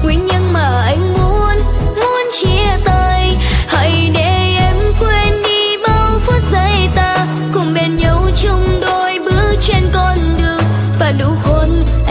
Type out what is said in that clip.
nguyên nhân mà anh muốn chia tay. Hãy để em quên đi bao phút giây ta cùng bên nhau chung đôi bước trên con đường, và nụ hôn